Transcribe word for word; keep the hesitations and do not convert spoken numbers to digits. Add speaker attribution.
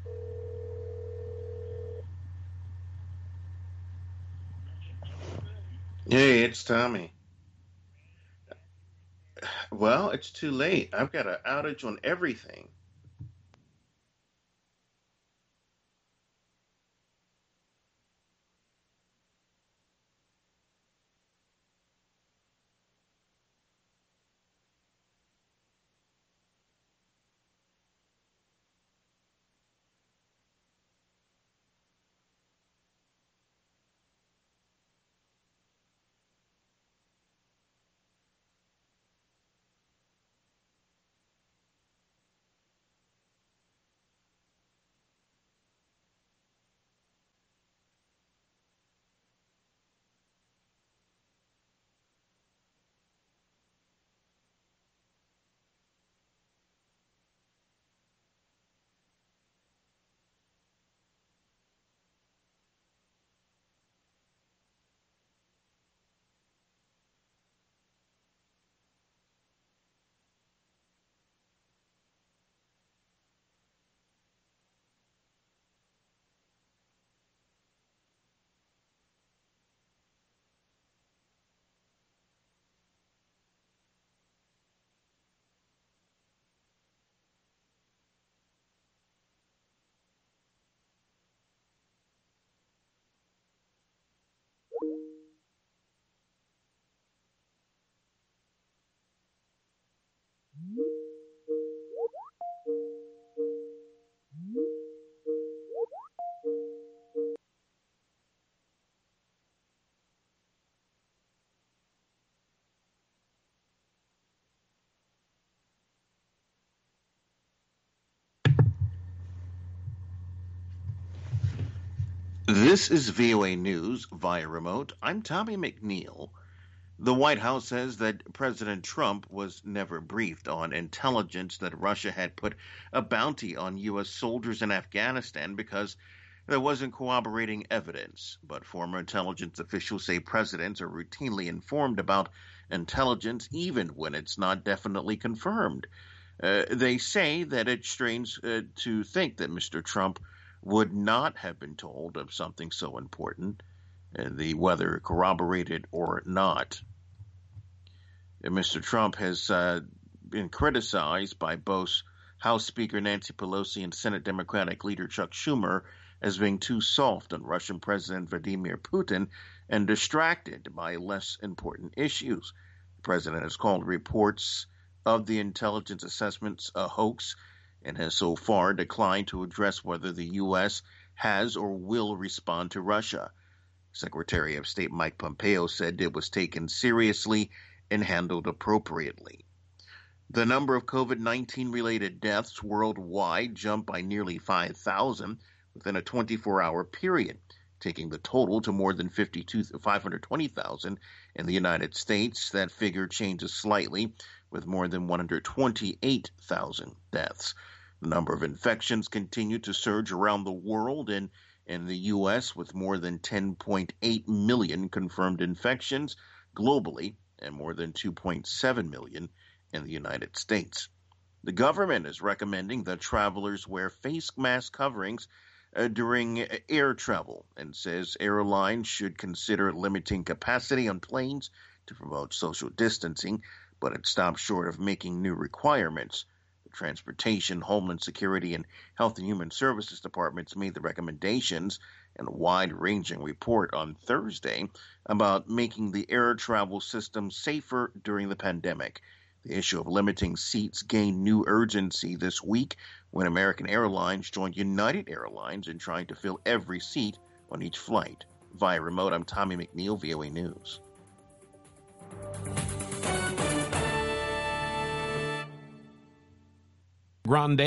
Speaker 1: Hey, it's Tommy. Well, it's too late. I've got an outage on everything. This is V O A News via remote. I'm Tommy McNeil. The White House says that President Trump was never briefed on intelligence that Russia had put a bounty on U S soldiers in Afghanistan because there wasn't corroborating evidence. But former intelligence officials say presidents are routinely informed about intelligence even when it's not definitely confirmed. Uh, they say that it's strange uh, to think that Mister Trump would not have been told of something so important, uh, the whether corroborated or not. Uh, Mister Trump has uh, been criticized by both House Speaker Nancy Pelosi and Senate Democratic leader Chuck Schumer as being too soft on Russian President Vladimir Putin and distracted by less important issues. The president has called reports of the intelligence assessments a hoax and has so far declined to address whether the U S has or will respond to Russia. Secretary of State Mike Pompeo said it was taken seriously and handled appropriately. The number of COVID nineteen related deaths worldwide jumped by nearly five thousand within a twenty-four hour period, taking the total to more than five hundred twenty thousand in the United States. That figure changes slightly, with more than one hundred twenty-eight thousand deaths. The number of infections continue to surge around the world, and in the U S, with more than ten point eight million confirmed infections globally and more than two point seven million in the United States. The government is recommending that travelers wear face mask coverings uh, during air travel and says airlines should consider limiting capacity on planes to promote social distancing, but it stopped short of making new requirements. The Transportation, Homeland Security, and Health and Human Services departments made the recommendations in a wide-ranging report on Thursday about making the air travel system safer during the pandemic. The issue of limiting seats gained new urgency this week when American Airlines joined United Airlines in trying to fill every seat on each flight. Via remote, I'm Tommy McNeil, V O A News.
Speaker 2: Grande